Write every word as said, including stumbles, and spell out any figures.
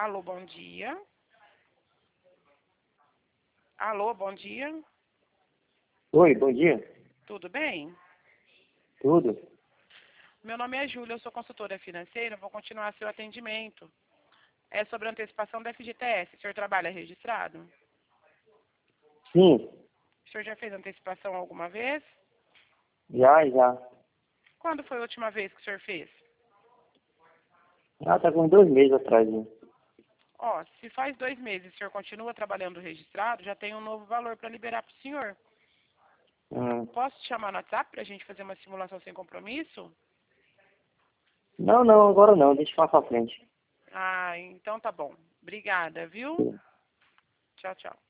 Alô, bom dia. Alô, bom dia. Oi, bom dia. Tudo bem? Tudo? Meu nome é Júlia, eu sou consultora financeira, vou continuar seu atendimento. É sobre a antecipação da F G T S. O senhor trabalha registrado? Sim, O senhor já fez antecipação alguma vez? já, já. Quando foi a última vez que o senhor fez? Ah, tá com dois meses atrás, né? Ó, se faz dois meses e o senhor continua trabalhando registrado, já tem um novo valor para liberar para o senhor. Hum. Posso te chamar no WhatsApp para a gente fazer uma simulação sem compromisso? Não, não, agora não, deixa eu falar pra frente. Ah, então tá bom. Obrigada, viu? Tchau, tchau.